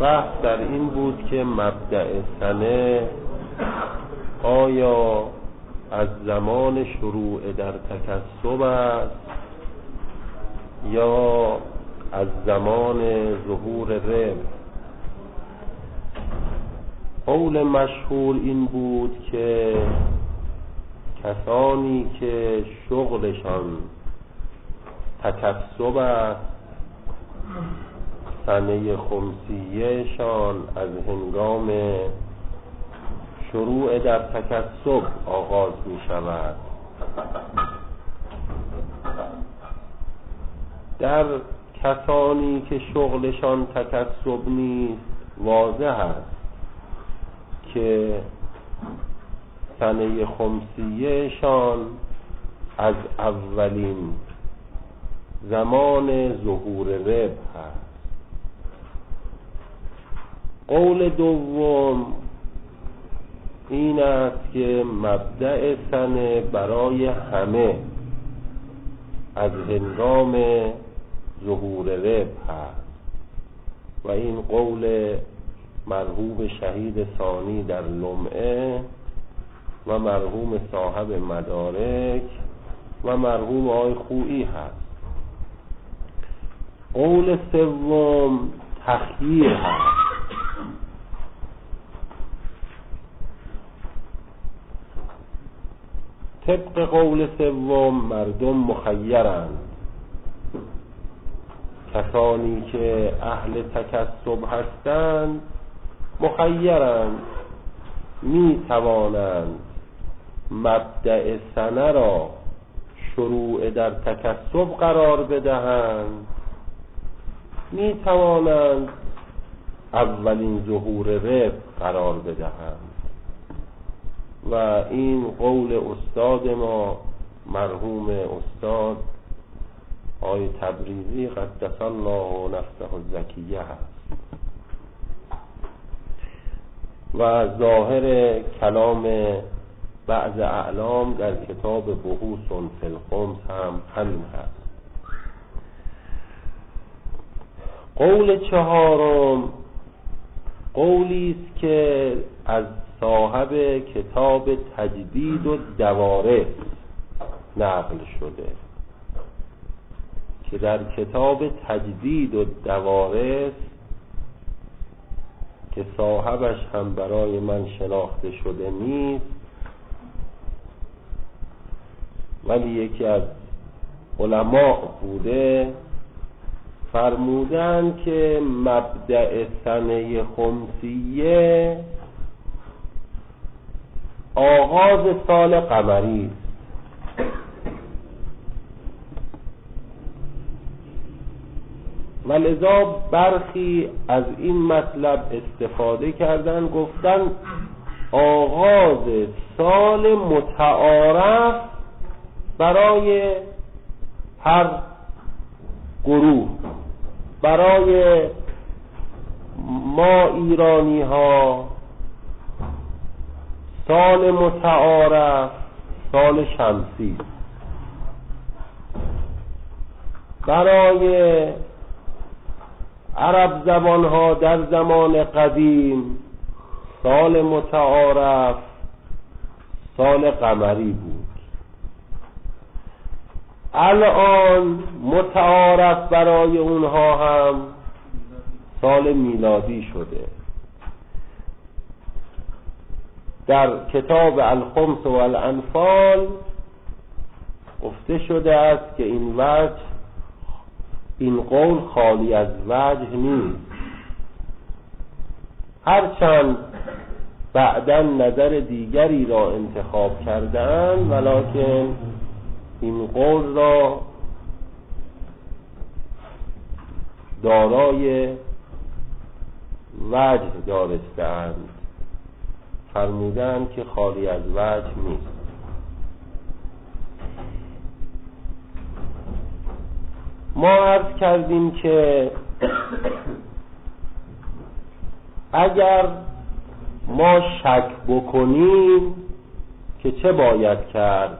بحث در این بود که مبدأ سنه آیا از زمان شروع در تکسب است یا از زمان ظهور رب. قول مشهور این بود که کسانی که شغلشان تکسب است سنه خمسیه شان از هنگام شروع در تکسب آغاز می شود. در کسانی که شغلشان تکسب نیست واضح است که سنه خمسیه شان از اولین زمان ظهور رب هست. قول دوم این است که مبدأ سنه برای همه از هنگام ظهور رب هست و این قول مرحوم شهید ثانی در لمعه و مرحوم صاحب مدارک و مرحوم آقای خویی هست. قول سوم تخییر هست. طبق قول سوم مردم مخیرند. کسانی که اهل تکسب هستند مخیرند، می توانند مبدأ سنه را شروع در تکسب قرار بدهند، می توانند اولین ظهور رب قرار بدهند و این قول استاد ما مرحوم استاد آقای تبریزی قدس الله نفسه الزکیه هست و ظاهر کلام بعض اعلام در کتاب بحوث فی الخمس هم همین هست. قول چهارم قولی است که از صاحب کتاب تجدید و دوارث نقل شده که در کتاب تجدید و دوارث که صاحبش هم برای من شناخته شده نیست ولی یکی از علماء بوده، فرمودن که مبدأ سنه خمسیه آغاز سال قمری است. ولذا برخی از این مطلب استفاده کردن، گفتن آغاز سال متعارف برای هر گروه، برای ما ایرانی ها سال متعارف سال شمسی، برای عرب زبان ها در زمان قدیم سال متعارف سال قمری بود. الان متعارف برای اونها هم سال میلادی شده. در کتاب الخمس و الانفال گفته شده است که این قول خالی از وجه نیست، هرچند بعداً نظر دیگری را انتخاب کردند ولکن این قول را دارای وجه دانستند، فرمودند که خالی از وجه نیست. ما عرض کردیم که اگر ما شک بکنیم که چه باید کرد،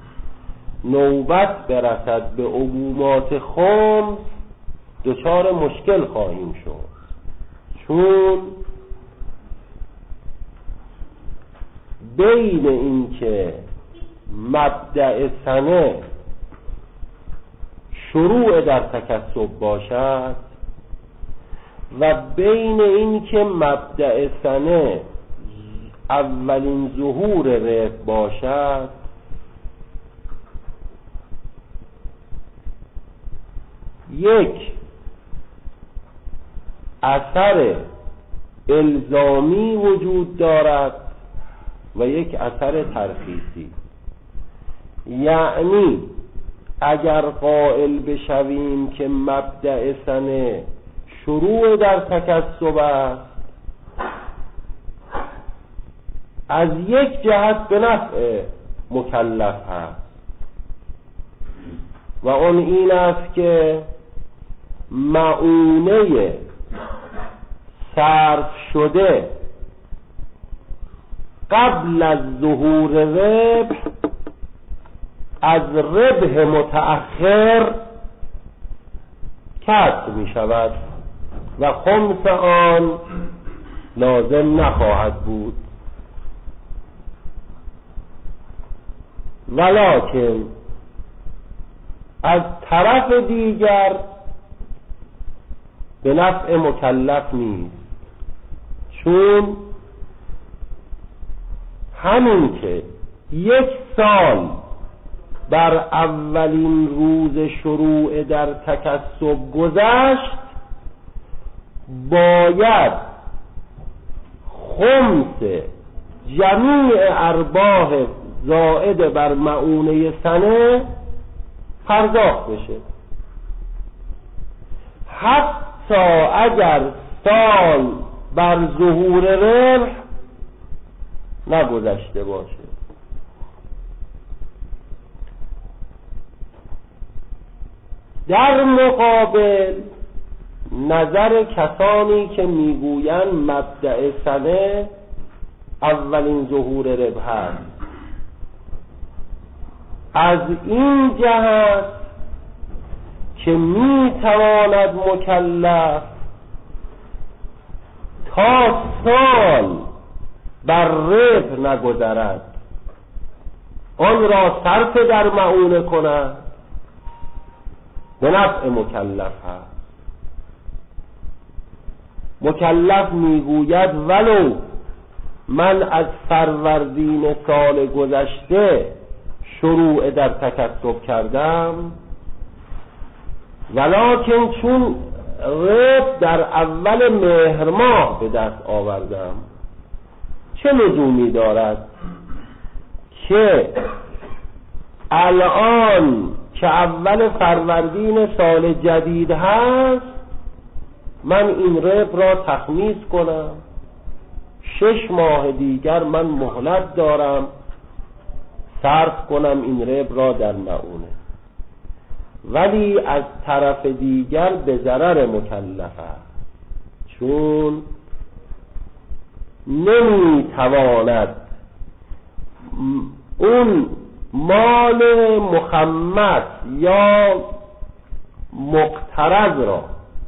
نوبت برسد به عمومات خمس دچار مشکل خواهیم شد. چون بین این که مبدأ سنه شروع در تکسب باشد و بین این که مبدأ سنه اولین ظهور ربح باشد یک اثر الزامی وجود دارد و یک اثر ترخیصی. یعنی اگر قائل بشویم که مبدأ سنه شروع در تکسب است، از یک جهت به نفع مکلف هست و اون این است که معونه صرف شده قبل از ظهور ربح از ربح متأخر کسر می شود و خمس آن لازم نخواهد بود. ولکن از طرف دیگر به نفع مکلف نیست، چون همین که یک سال بر اولین روز شروع در تکسب گذشت، باید خمس جمیع ارباح زائد بر معونه سنه پرداخت بشه، حتی اگر سال بر ظهور ربح نگذشته باشه. در مقابل نظر کسانی که میگویند مبدأ سنه اولین ظهور ربح است، از این جهت که میتواند مکلف تا سال بر ربح نگذرد آن را صرف در معونه کند، به نفع مکلف هست. مکلف میگوید ولو من از فروردین سال گذشته شروع در تکسب کردم، ولکن چون ربح در اول مهر ماه به دست آوردم، چه لزومی دارد که الان که اول فروردین سال جدید هست من این ربح را تخمیس کنم، 6 ماه دیگر من مهلت دارم صرف کنم این ربح را در معونه. ولی از طرف دیگر به ضرر مکلف است، چون نمیتواند اون مال مخمس یا مقترض را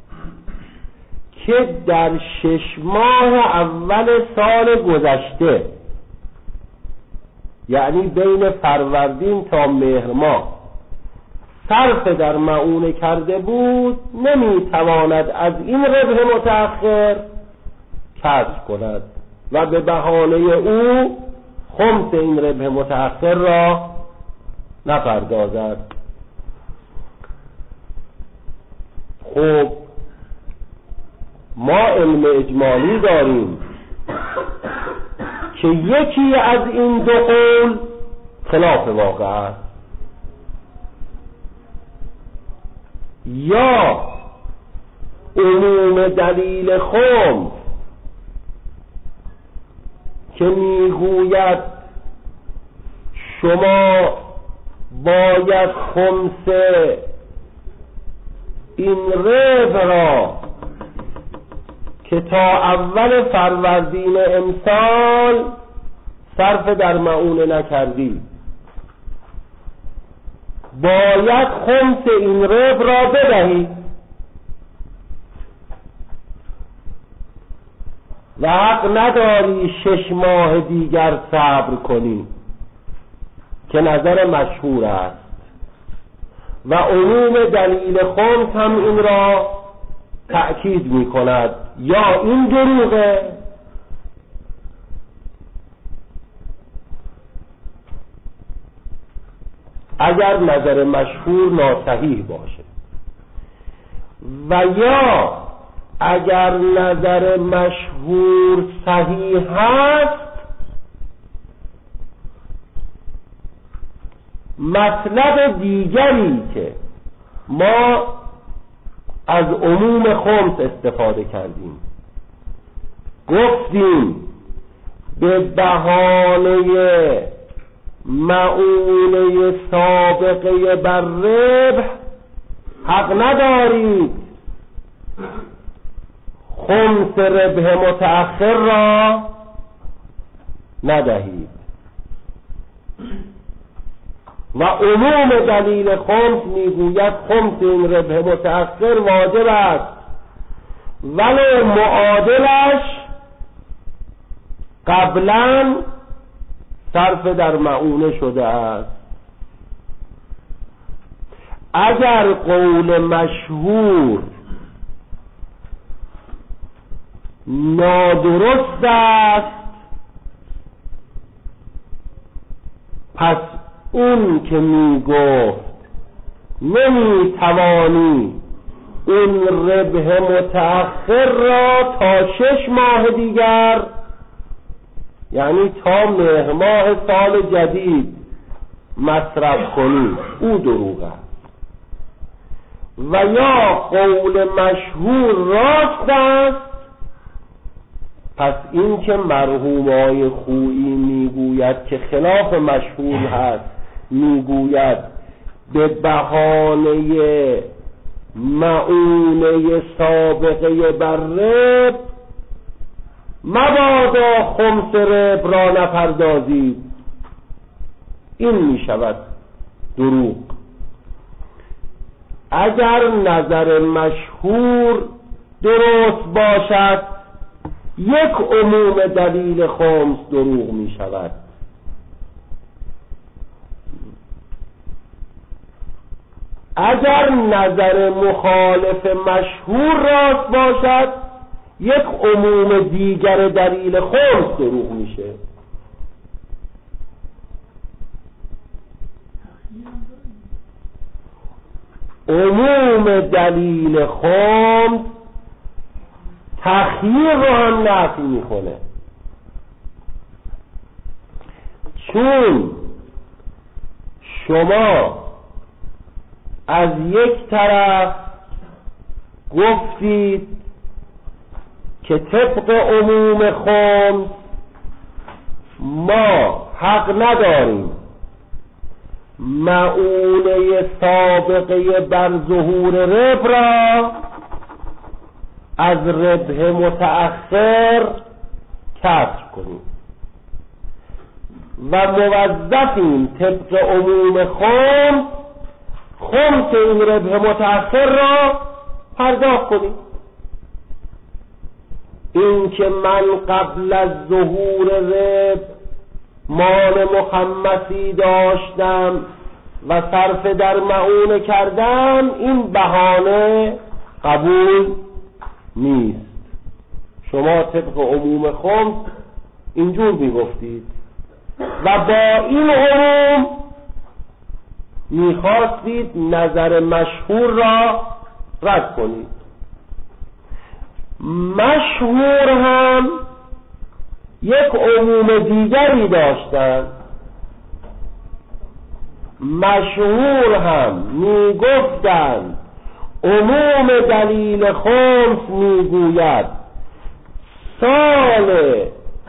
که در 6 ماه اول سال گذشته، یعنی بین فروردین تا مهر ماه صرف در معونه کرده بود، نمیتواند از این ربح متأخر کسب کند و به بهانه او خمس این ربح متأخر را نپردازد. خب ما علم اجمالی داریم که یکی از این دو قول خلاف واقع است، یا عموم دلیل خمس که میگوید شما باید خمس این ربح را که تا اول فروردین امسال صرف در معونه نکردی، باید خمس این ربح را بدهی. و حق نداری 6 ماه دیگر صبر کنی که نظر مشهور است و عموم دلیل خمس هم این را تأکید می کند. یا این دروغه اگر نظر مشهور ناصحیح باشه و یا اگر نظر مشهور صحیح هست مطلب دیگری که ما از عموم خمس استفاده کردیم گفتیم به بهانه مؤونه سابقه بر ربح حق ندارید خمس ربح متأخر را ندهید و عموم دلیل خمس میگوید خمس این ربح متأخر واجب است ولی معادلش قبلا صرف در مؤونه شده است. اگر قول مشهور نادرست است پس اون که میگفت نمیتوانی این ربح متأخر را تا 6 ماه دیگر یعنی تا مهر ماه سال جدید مصرف کنی او دروغ است و یا قول مشهور راست است پس این که مرحوم آقای خویی میگوید که خلاف مشهور هست میگوید به بهانه مؤونه سابقه بر ربح مبادا خمس ربح را نپردازید این می شود دروغ. اگر نظر مشهور درست باشد یک عموم دلیل خمس دروغ می شود. اگر نظر مخالف مشهور راست باشد یک عموم دیگر دلیل خمس دروغ میشه. عموم دلیل خمس تخییر رو هم نفی میکنه چون شما از یک طرف گفتید که طبق عموم خمس ما حق نداریم مؤونه سابقه بر ظهور ربح را از ربح متأخر کسر کنیم و موظفیم طبق عموم خمس این ربح متأخر را پرداخت کنیم. این که من قبل از ظهور ربح مال مخمسی داشتم و صرف در مؤونه کردم این بهانه قبول نیست. شما طبق عموم خمس اینجور میگفتید و با این عموم میخواستید نظر مشهور را رد کنید. مشهور هم یک عموم دیگری داشتند. مشهور هم میگفتند عموم دلیل خمس میگوید سال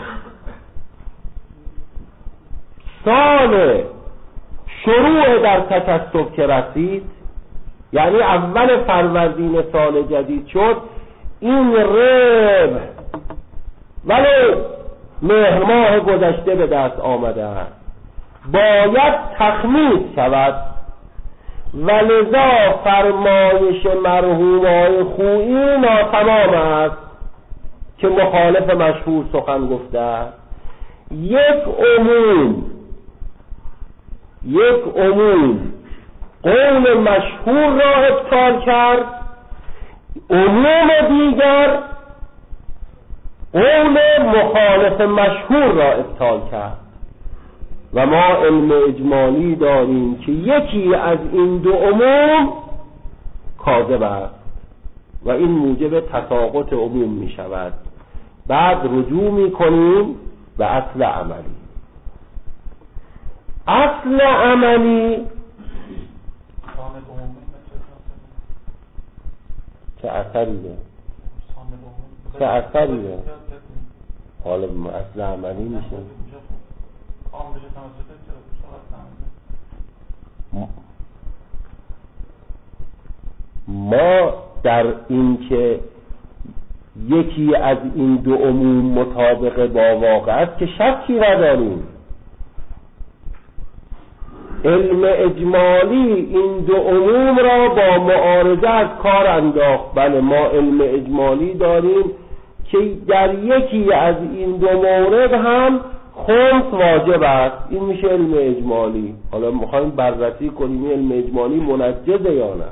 شروع در تکسب که رسید یعنی اول فروردین سال جدید شد این ربح ولی مهر ماه گذشته به دست آمده است باید تخمید شود و لذا فرمایش مرحوم آقای خویی ناتمام است که مخالف مشهور سخن گفته است. یک عموم قول مشهور را ابطال کرد، عموم دیگر قول مخالف مشهور را ابطال کرد. و ما علم اجمالی داریم که یکی از این دو عموم کاذب است و این موجب تساقط عموم می شود. بعد رجوع می کنیم به اصل عملی. اصل عملی چه اثریه؟ حالا اصل عملی میشه ما در این که یکی از این دو عموم مطابق با واقع است که شکی نداریم. علم اجمالی این دو عموم را با معارضه از کار انداخت. بله ما علم اجمالی داریم که در یکی از این دو مورد هم خمس واجب است. این میشه علم اجمالی. حالا میخوایم بررسی کنیم علم اجمالی منجزه یا نه.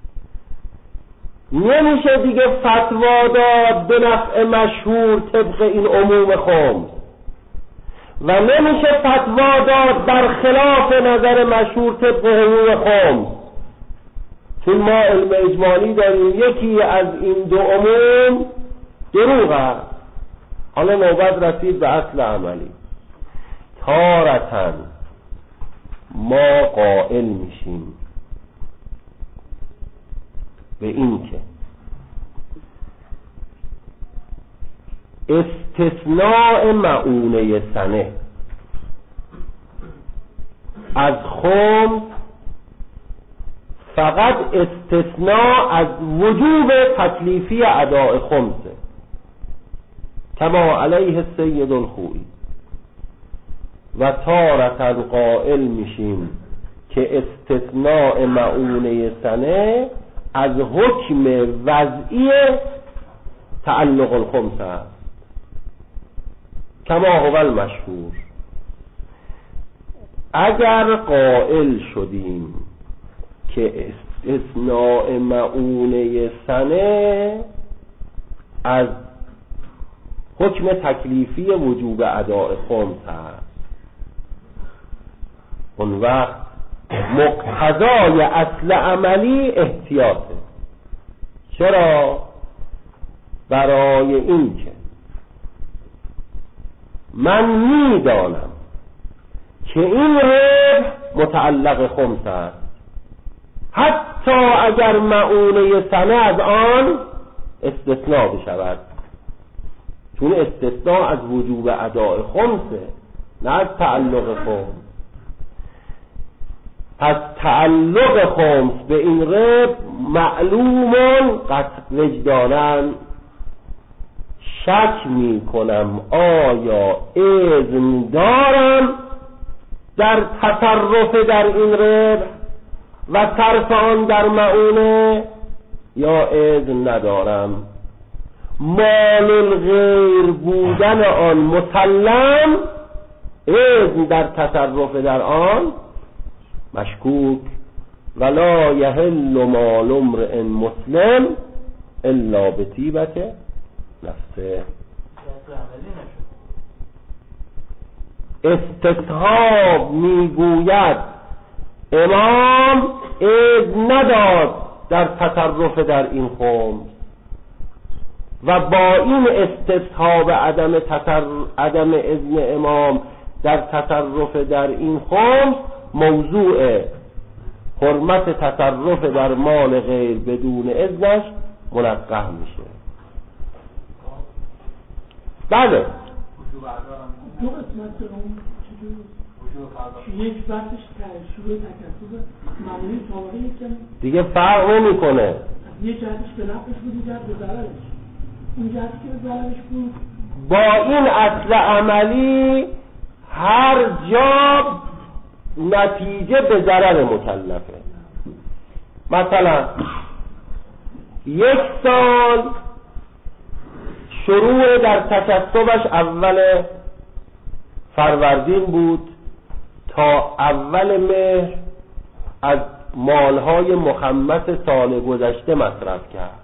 نمیشه دیگه فتوا داد به نفع مشهور طبق این عموم خمس و نمیشه فتوا داد بر خلاف نظر مشهور طبق عموم خمس، چون ما علم اجمالی داریم یکی از این دو عموم دروغ است. حالا نوبت رسید به اصل عملی. تارتاً ما قائل میشیم به این که استثناء مؤونه سنه از خمس فقط استثناء از وجوب تکلیفی اداء خمسه، کما علیه السید الخوئی. و تارتاً قائل میشیم که استثناء مؤونه سنه از حکم وضعی تعلق الخمس است، کما هو المشهور. اگر قائل شدیم که استثناء مؤونه سنه از حکم تکلیفی وجوب اداء خمس است، اون وقت مقتضای اصل عملی احتیاطه. چرا؟ برای این که من میدانم که این ربح متعلق خمس است، حتی اگر مؤونه سنه از آن استثناء بشود، چون استثناء از وجوب اداء خمسه نه از تعلق خمس. پس تعلق خمس به این ربح معلومون قطع وجدانن. شک می کنم آیا اذن دارم در تصرف در این ربح و صرف آن در مؤونه یا اذن ندارم. مال الغیر بودن آن مسلم، اذن در تصرف در آن مشکوک. ولا یحل مال امرئ مسلم الا بطیبت نفسه. استصحاب میگوید امام اذن نداد در تصرف در این خمس و با این استصحاب عدم اذن امام در تصرف در این خمس موضوع حرمت تصرف در مال غیر بدون اذنش منقح میشه. بله دو قسمت اون یک بحثش تشریع تکسب معمولی طبقه یکم دیگه فرق نمیکنه. یه جهتش به نفعش بود، یه جهت به ضررش. اون جهتی که به ضررش بود با این اصل عملی هر جا نتیجه به ضرر مکلفه. مثلا 1 سال شروع در تکسبش اول فروردین بود تا اول مهر از مالهای مخمس سال گذشته مصرف کرد.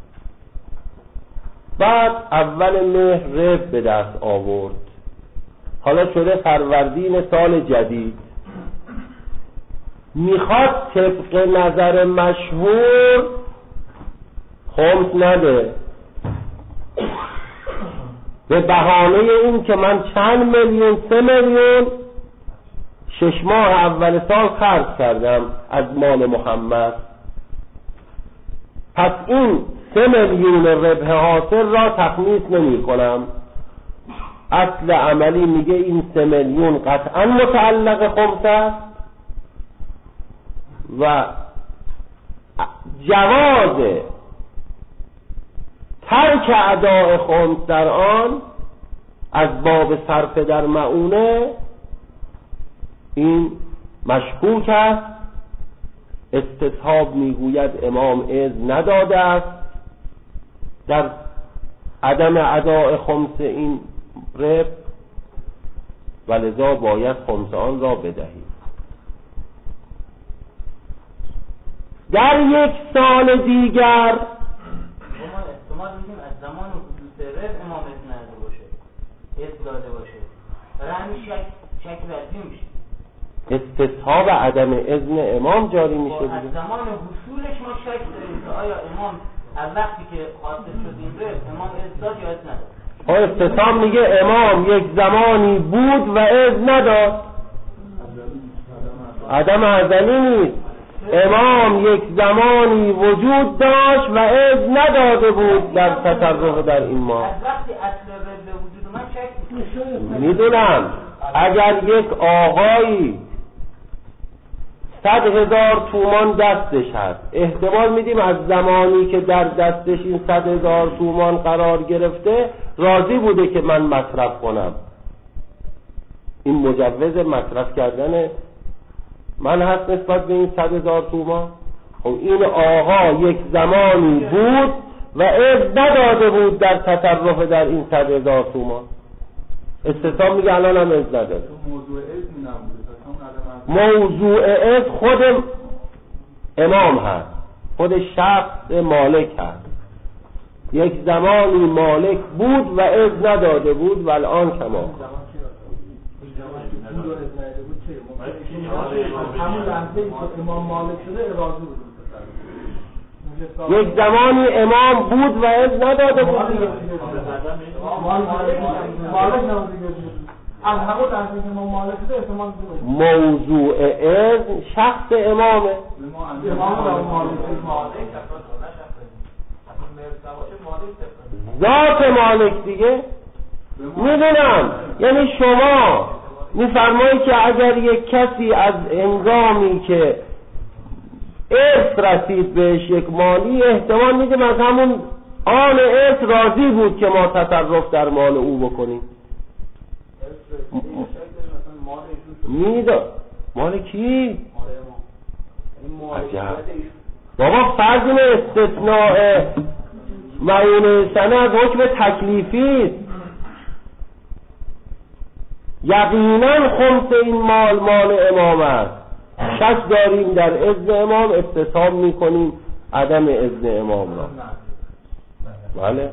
بعد اول مهر رب به دست آورد، حالا شده فروردین سال جدید، میخواد طبق نظر مشهور خمس نده، به بهانه این که من چند میلیون 3 میلیون 6 ماه اول سال خرج کردم از مال مخمس، پس این 3 میلیون ربح حاصل را تخمیس نمی کنم. اصل عملی میگه این 3 میلیون قطعا متعلق خمس است و جواز ترک اداء خمس در آن از باب صرف در مؤونه این مشکوک است. استصحاب میگوید امام اذن نداده است در عدم اداء خمس این رب و لذا باید خمس آن را بدهید. در یک سال دیگر احتمال میدیم از زمان حدوث رب امام اذن نداده باشه، اذن داده باشه، برای همین شک وزی میشه. استصحاب عدم اذن امام جاری میشه دیگه. از زمان حصولش ما شک داریم که آیا امام از وقتی که حاصل شد این رب امام اذن داد یا اذن نداد. استصحاب میگه امام یک زمانی بود و اذن نداد، عدم ازلی نیست. امام یک زمانی وجود داشت و اذن نداده بود در تصرف در این ماه. از وقتی اصل رب به وجود اومد شک میدونم اگر یک آقایی 100,000 تومان دستش هست، احتمال میدیم از زمانی که در دستش این 100,000 تومان قرار گرفته راضی بوده که من مصرف کنم. این مجوز مصرف کردن من هست نسبت به این 100,000 تومان. خب این آقا یک زمانی بود و اذن نداده بود در تصرف در این 100,000 تومان. استثناء میگه الان هم اذن نداده. موضوع اذن خود امام هست، خود شخص مالک هست. یک زمانی مالک بود و اذن نداده بود و الان کما همون لحظه که امام مالک شده راضی بود. یک زمانی امام بود و اذن نداده بود. مالک نبود. از همون لحظه که امام مالک شده احتمال بود. موضوع اذن شخص امامه. ذات مالک دیگه. میدونم یعنی شما میفرمایی که اگر یک کسی از هنگامی که ارث رسید بهش یک مالی، احتمال میدیم از همون آن ارث راضی بود که ما تصرف در مال او بکنیم. میداد مال کی؟ عجب. بابا فرض استثناء معونه سند حکم تکلیفی است. یقینا خمس این مال امام است. شک داریم در اذن امام، استصحاب میکنیم عدم اذن امام را. بله.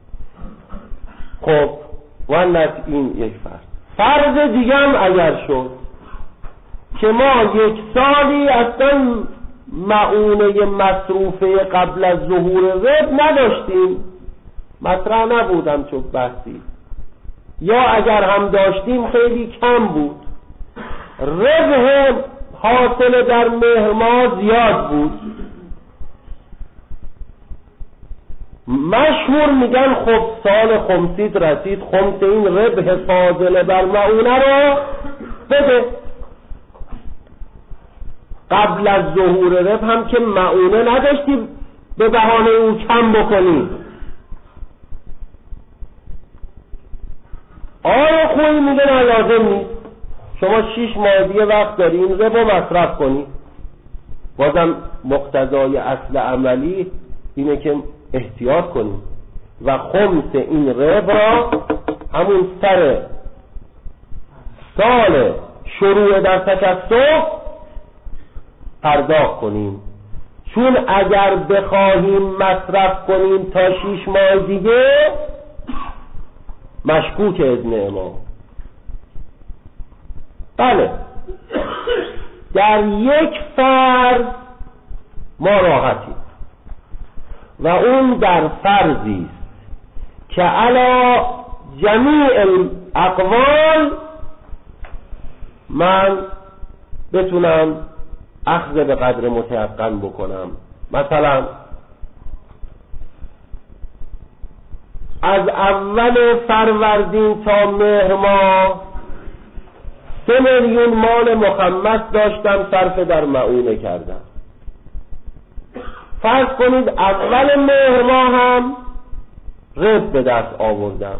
خب ولت این یک فرض دیگه هم اگر شد که ما یک سالی اصلا معونه مصروفه قبل از ظهور رب نداشتیم، مطرح نبودم چون بحثی، یا اگر هم داشتیم خیلی کم بود، ربح حاصل در مهر ماه زیاد بود، مشهور میگن خب سال خمسید رسید، خمس این ربح فاضل بر معونه رو بده. قبل از ظهور ربح هم که معونه نداشتی به بهانه او کم بکنی. آیا خویی میگه نه لازم نیست، شما 6 ماه دیگه وقت داری این ربح رو مصرف کنی. بازم مقتضای اصل عملی اینه که احتیاط کنیم. و خمس این ربع را همون سر سال شروع در تکسب پرداخت کنیم، چون اگر بخواهیم مصرف کنیم تا 6 ماه دیگه مشکوک اذن امام. بله، در یک فرض ما راحتیم و اون در فرضی است که علی جمیع الاقوال من بتونم اخذ به قدر متیقن بکنم. مثلا از اول فروردین تا مهر ماه 3 میلیون مال مخمس داشتم صرف در معونه کردم. فرض کنید اول مهر ماه هم ربح به دست آوردم.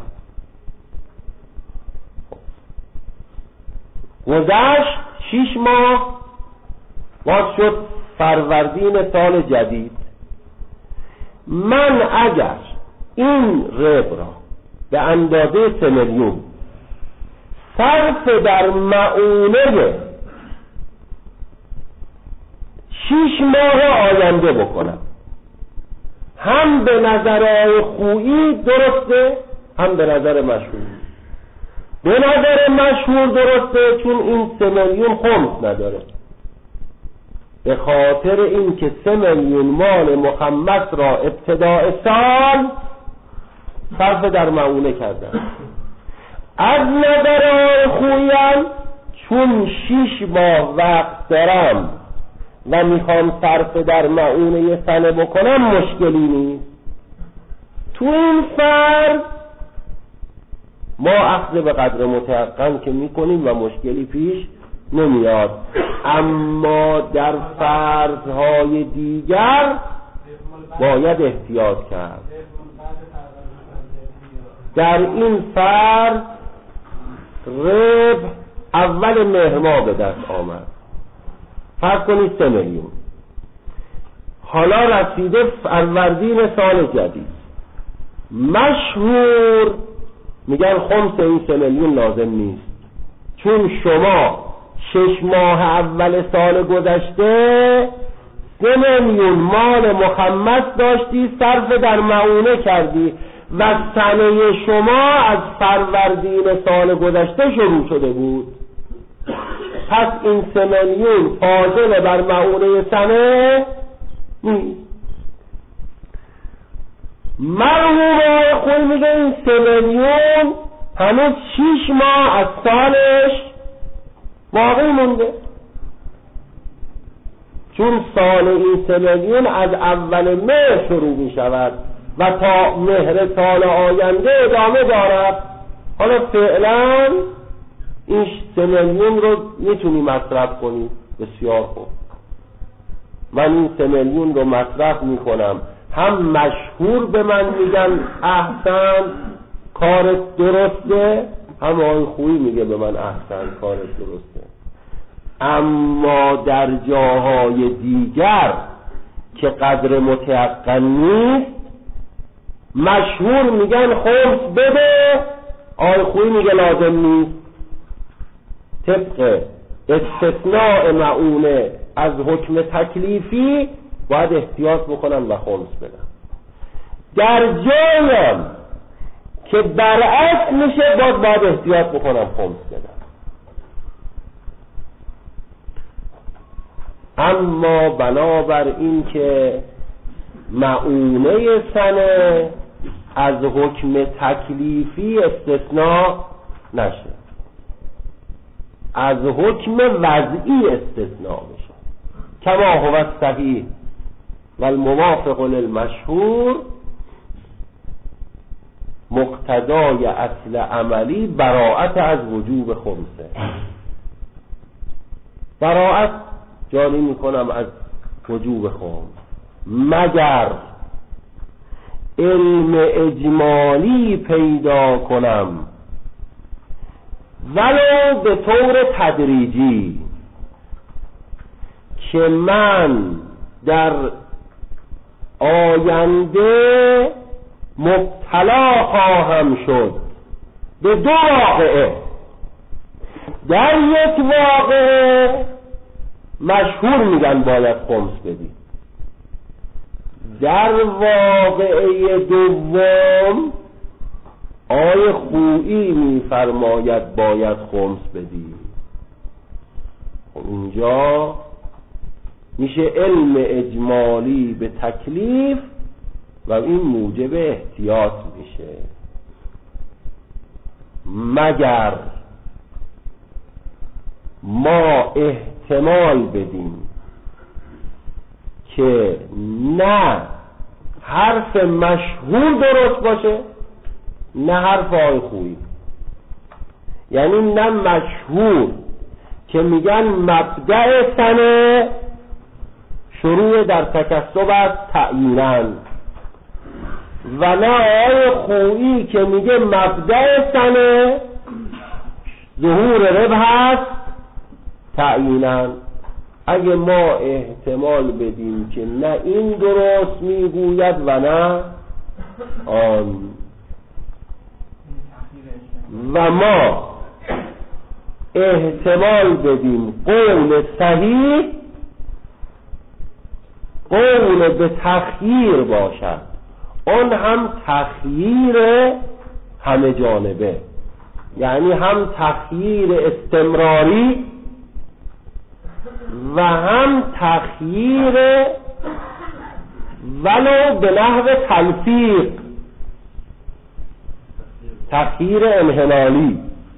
گذشت 6 ماه، باز شد فروردین سال جدید. من اگر این ربح را به اندازه 3 میلیون صرف در معونه 6 ماه آینده بکنم، هم به نظر خویی درسته، هم به نظر مشهور. به نظر مشهور درسته چون این 3 میلیون خمس نداره، به خاطر این که 3 میلیون مال مخمس را ابتداء سال صرف در معونه کردم. از نظر خویم چون 6 ماه وقت دارم و میخوام صرف در معونه سنه بکنم مشکلی نیست. تو این فرض ما اخذ به قدر متیقن که میکنیم و مشکلی پیش نمیاد. اما در فرضهای دیگر باید احتیاط کرد. در این فرض ربح اول مهر ماه به دست آمد، فرض کنید 3 میلیون. حالا رسیده فروردین سال جدید، مشهور میگن خمس این 3 میلیون لازم نیست، چون شما 6 ماه اول سال گذشته 3 میلیون مال مخمس داشتی صرف در معونه کردی و سنه شما از فروردین سال گذشته شروع شده بود. پس این 3 میلیون فاضل بر معونه سنه نیست. مرحوم خوی میگه این 3 میلیون هنوز 6 ماه از سالش باقی مونده، چون سال این 3 میلیون از اول مهر شروع می شود و تا مهر سال آینده ادامه دارد. حالا فعلا این 3 میلیون رو میتونی مصرف کنی. بسیار خوب، من این 3 میلیون رو مصرف میکنم. هم مشهور به من میگن احسن کارت درسته، هم آقای خویی میگه به من احسن کارت درسته. اما در جاهای دیگر که قدر متیقن نیست، مشهور میگن خمس بده، آقای خویی میگه لازم نیست. طبق استثناء معونه از حکم تکلیفی باید احتیاط بکنم و خمس بدم. در جایم که برعکس میشه باید احتیاط بکنم خمس بدم. اما بنابر این که معونه سنه از حکم تکلیفی استثناء نشه، از حکم وضعی استثناء بشه، کما هو صحیح و الموافق للمشهور، مقتضای اصل عملی براءت از وجوب خمسه. براءت جاری میکنم از وجوب خمس مگر علم اجمالی پیدا کنم، ولو به طور تدریجی، که من در آینده مبتلا خواهم شد به دو واقعه. در یک واقعه مشهور میگن باید خمس بدی، در واقعه دوم آیه خویی میفرماید باید خمس بدی. اینجا میشه علم اجمالی به تکلیف و این موجب احتیاط میشه. مگر ما احتمال بدیم که نه حرف مشهور درست باشه نه حرف آی خویی، یعنی نه مشهور که میگن مبدأ سنه شروع در تکسب است تعییناً، و نه آی خویی که میگه مبدأ سنه ظهور ربح هست تعییناً. اگه ما احتمال بدیم که نه این درست میگوید و نه آن، و ما احتمال بدیم قول صحیح قول به تخییر باشد، اون هم تخییر همه جانبه، یعنی هم تخییر استمراری و هم تخییر ولو به نحو تلفیق، تخییر انحلالی،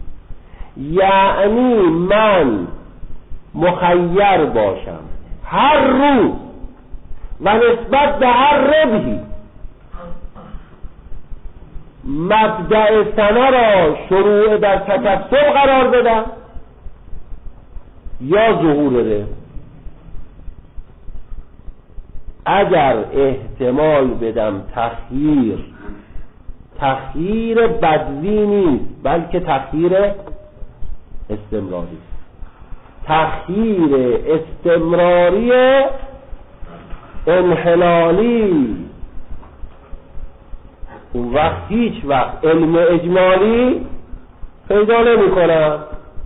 یعنی من مخیر باشم هر روز و نسبت به هر ربحی مبدأ سنه را شروع در تکسب قرار بدم یا ظهور ربح. اگر احتمال بدم تخییر بدوی نیست بلکه تخییر استمراری، تخییر استمراری انحلالی، اون وقت هیچ وقت علم اجمالی پیدا نمی کنم.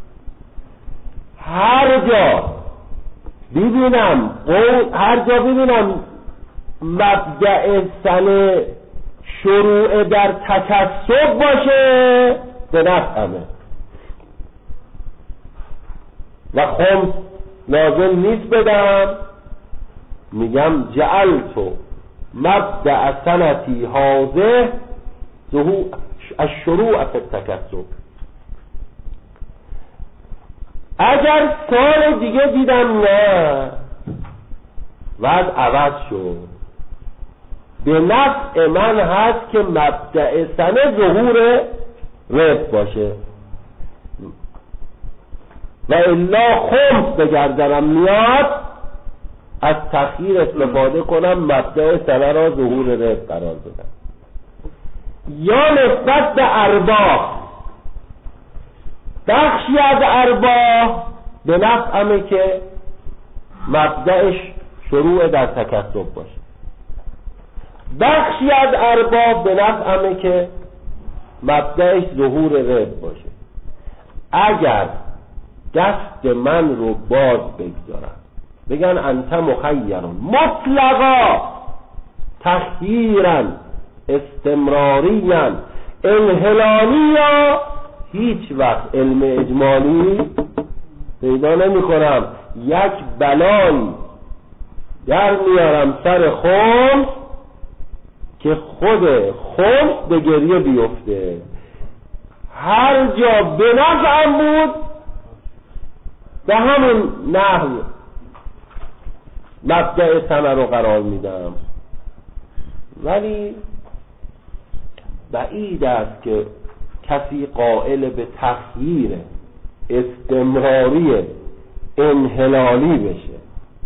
هر جا ببینم مبدأ سنه شروع در تکسب باشه به نفعمه و خمس لازم نیست بدم، میگم جعلتو مبدأ سنتی هازه الشروع فی التکسب. اگر سال دیگه دیدم نه بعد عوض شد، به نفع من هست که مبدأ سنه ظهور ربح باشه و الا خمس بگردنم میاد از تخییر استفاده کنم مبدأ سنه را ظهور ربح قرار بدم. یا نسبت به ارباح، بخشی از ارباح به نفعمه که مبدأش شروع در تکسب باشه، بخشی از ارباح به نفعمه که مبدأش ظهور ربح باشه. اگر دست من رو باز بگذارم بگن انت مخیرون مطلقا تخییرا استمراریا انحلالیا، هیچ وقت علم اجمالی پیدا نمی کنم. یک بلایی در میارم سر خمس که خود خمس به گریه بیفته، هر جا به نفعم بود به همون نحو مبدأ سنه رو قرار میدم. ولی بعید است که کسی قائل به تخییر استمراری انحلالی بشه.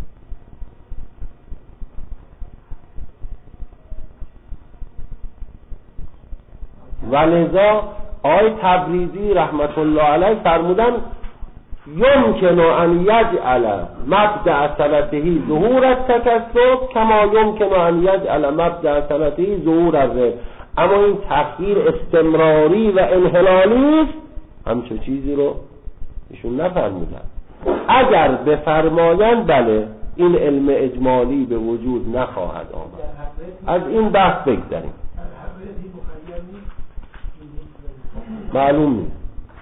ولذا آقای تبریزی رحمت الله علیه فرمودن یمکن ان یجعل مبدأ سنته ظهور التکسب کما یمکن ان یجعل مبدأ سنته ظهور الربح. اما این تغییر استمراری و انحلالی است، همچون چیزی رو ایشون نفرمودن. اگر بفرمایند بله این علم اجمالی به وجود نخواهد آمد. از این بحث بگذاریم، معلوم نیست.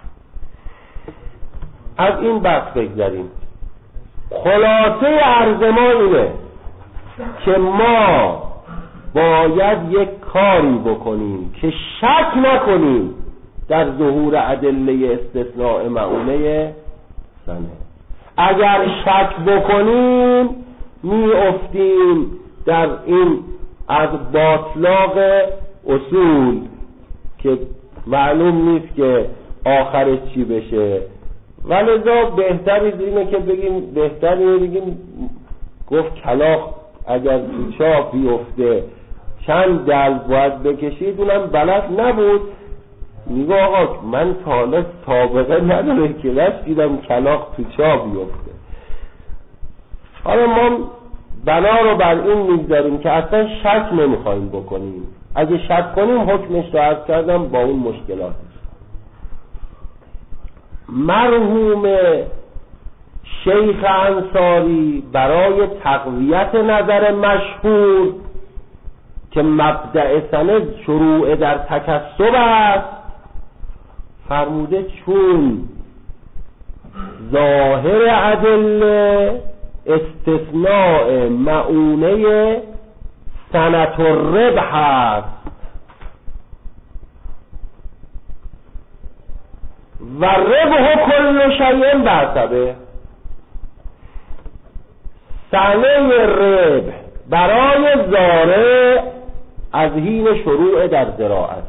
از این بحث بگذاریم. خلاصه عرض ما اینه که ما باید یک کاری بکنیم که شک نکنیم در ظهور ادله استثناء مؤونه سنه. اگر شک بکنیم میافتیم در این از باطلاق اصول که معلوم نیست که آخرش چی بشه. ولذا بهتری اینه که بگیم، بهتری بگیم گفت کلاغ اگر تو چاه بیفته چند دل باید بکشید، اونم بلد نبود. میگه آقا من تا حالا سابقه نداره که دیدم کلاغ تو چاه بیفته. حالا ما بنا رو بر این میگذاریم که اصلا شک نمیخوایم بکنیم. اگه شک کنیم حکمش رو عرض کردم با اون مشکلات. مرحوم شیخ انصاری برای تقویت نظر مشهور که مبدأ سند شروع در تکسب است فرموده چون ظاهر ادله استثناء مؤونه سنة الربح است و ربح کل شیء بحسبه. سنه ربح برای زارع از حین شروع در زراعت،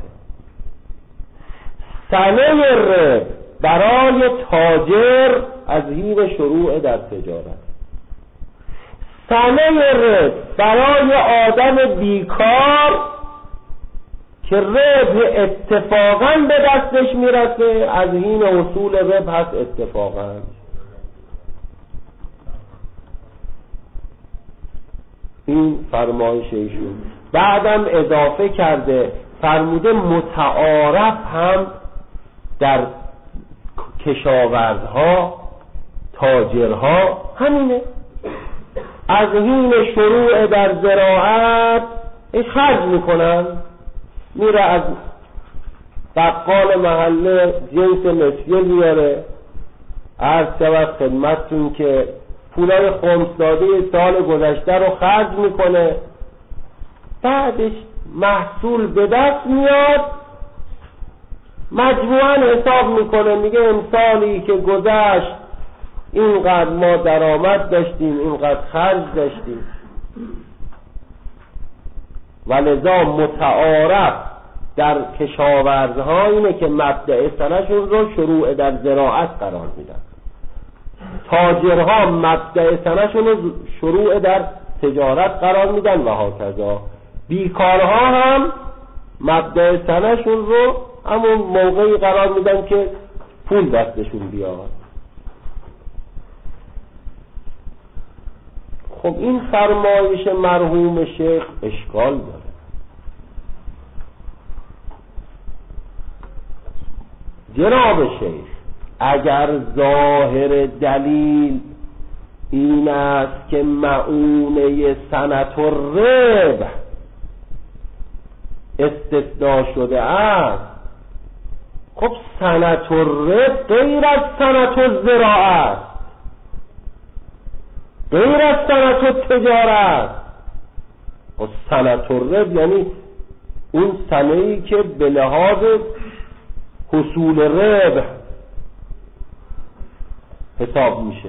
سنه ربح برای تاجر از حین شروع در تجارت، سنه ربح برای آدم بیکار که ربح اتفاقاً به دستش میرسه از حین حصول ربح هست اتفاقاً. این فرمایش ایشون. بعدم اضافه کرده فرموده متعارف هم در کشاورزها تاجرها همینه، از حین شروع در زراعت خرج میکنن، میره از بقال محله جنس مسیه میاره. عرض شود خدمتتون که پولای خمس داده سال گذشته رو خرج میکنه، بعدش محصول به دست میاد مجموعاً حساب میکنه، میگه امسالی که گذشت اینقدر ما درآمد داشتیم اینقدر خرج داشتیم. ولذا متعارف در کشاورزها اینه که مبدأ سنه‌شون رو شروع در زراعت قرار میدن، تاجرها مبدأ سنه‌شون رو شروع در تجارت قرار میدن و هاکذا. بیکارها هم مبدأ سنه‌شون رو همون موقعی قرار میدن که پول دستشون بیاد. خب این فرمایش مرحوم شیخ اشکال داره. جناب شیخ اگر ظاهر دلیل این است که مؤونه سنة الربح استثناء شده است، خب سنة الربح غیر از سنة الزراعه، غیر از سنة التجارت. و سنة الربح یعنی اون سنه‌ای که به لحاظ حصول ربح حساب میشه.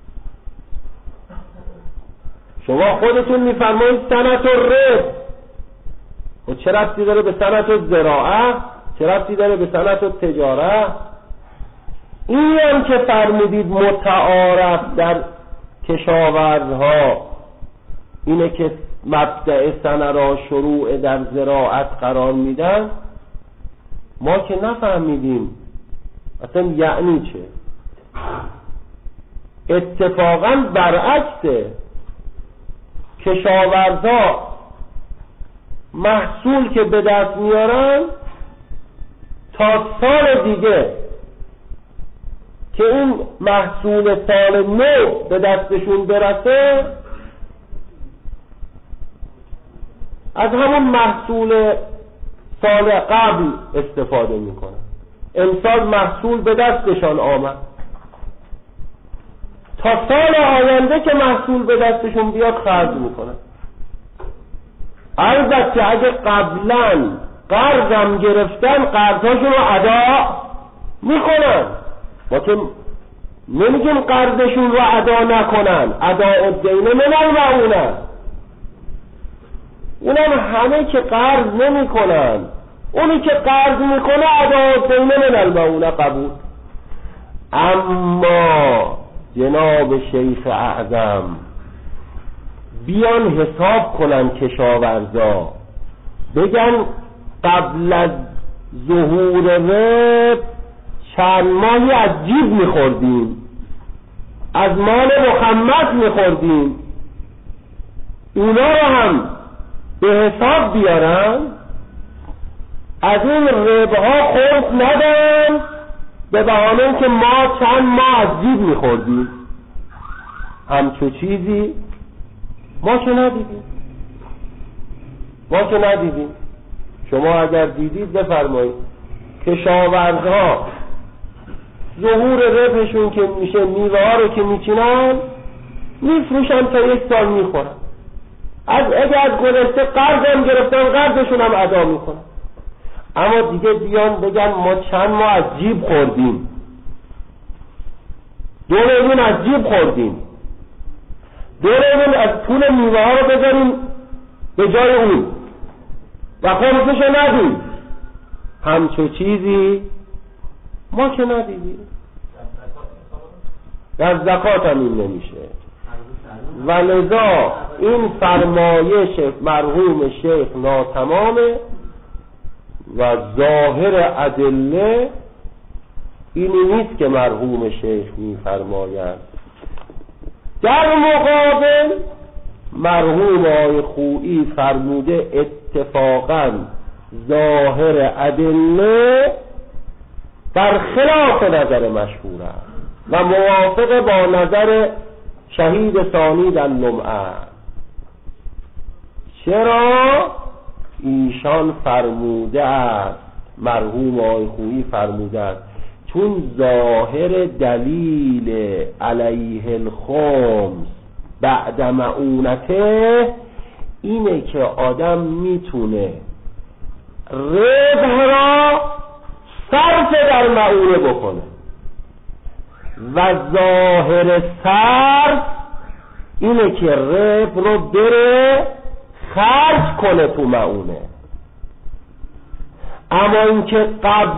شما خودتون میفرمایید سنة الربح، و چه ربطی داره به سنة الزراعه؟ چه ربطی داره به سنة التجارت؟ این هم که فرمودید متعارف در کشاورزها اینه که مبدأ سنه را شروع در زراعت قرار میدن، ما که نفهمیدیم اصلا یعنی چه. اتفاقا برعکسه، کشاورزها محصول که به دست میارن تا سال دیگه که این محصول سال نو به دستشون برسه از همون محصول سال قبل استفاده میکنن. امسال محصول به دستشان آمد، تا سال آینده که محصول به دستشون بیاد خرج میکنن. البته اگه قبلا قرضم گرفتن قرضاشون رو ادا میکنن، ما که نمیگیم قرضشون رو ادا نکنن، ادا الدین من المعونه، اونم همه که قرض نمی کنن، اونی که قرض میکنه ادا الدین من المعونه قبول. اما جناب شیخ اعظم بیان حساب کنن کشاورزا، بگن قبل از ظهور رب چند ماهی از جیب میخوردیم، از مال محمد میخوردیم، اونا رو هم به حساب بیارن، از این ربها خورد ندارن به بهانه که ما چند ماه از جیب میخوردیم. همچو چیزی ما که ندیدیم. شما اگر دیدید بفرمایید. کشاورزها ظهور ربحشون که میشه میوه ها رو که میچینن میفروشن تا یک سال میخورن، اگر از گذشته قرض هم گرفتن قرضشون هم ادا میکنن. اما دیگه بیان بگن ما چند ماه از جیب خوردیم، 2 میلیون از جیب خوردیم، 2 میلیون از پول میوه ها رو بذاریم به جای اون و خمسش رو ندیم. همچو چیزی ما که ندیدیم. در زکات هم این نمیشه. و لذا این فرمایش مرحوم شیخ ناتمامه و ظاهر ادله اینی نیست که مرحوم شیخ میفرماید. در مقابل مرحوم آقای خویی فرموده اتفاقا ظاهر ادله در خلاف نظر مشهور است و موافق با نظر شهید ثانی در لمعه. چرا؟ ایشان فرموده است، مرحوم آقای خویی فرموده است، چون ظاهر دلیل علیه الخمس بعد معونته اینه که آدم میتونه ربح را صرف در معونه بکنه و ظاهر صرف اینه که ربح رو بره خرج کنه تو معونه. اما اینکه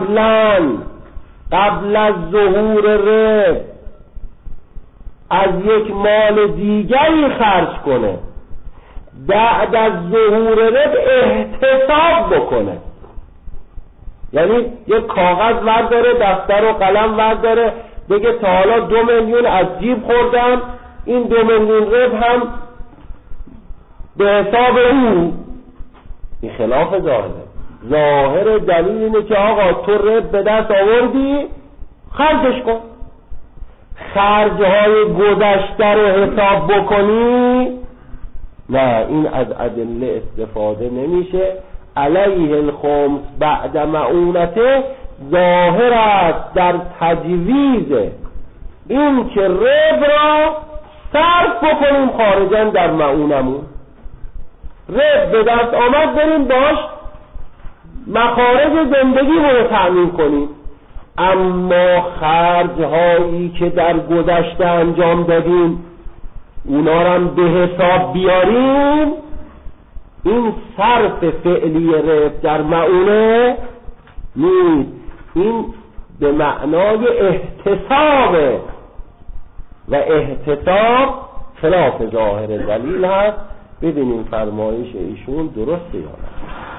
قبل از ظهور ربح از یک مال دیگری خرج کنه، بعد از ظهور ربح احتساب بکنه، یعنی یک کاغذ ورداره، دفتر و قلم ورداره، بگه تا حالا 2 میلیون از جیب خوردم، این 2 میلیون ربح هم به حساب او. این خلاف ظاهر دلیل اینه که آقا تو ربح به دست آوردی خرجش کن، خرجهای گذشته رو حساب بکنی. نه، این از ادله استفاده نمیشه. علیه الخمس بعد معونته ظاهر است در تجویز این که ربح را صرف بکنیم خارجا در معونمون. ربح به دست آمد بریم باش مخارج زندگی رو تأمین کنیم، اما خرجهایی که در گذشته انجام دادیم اونا رو به حساب بیاریم. این صرف فعلی ربح در معونه نیست، این به معنای احتسابه و احتساب خلاف ظاهر دلیل هست. ببینیم فرمایش ایشون درسته یا نه.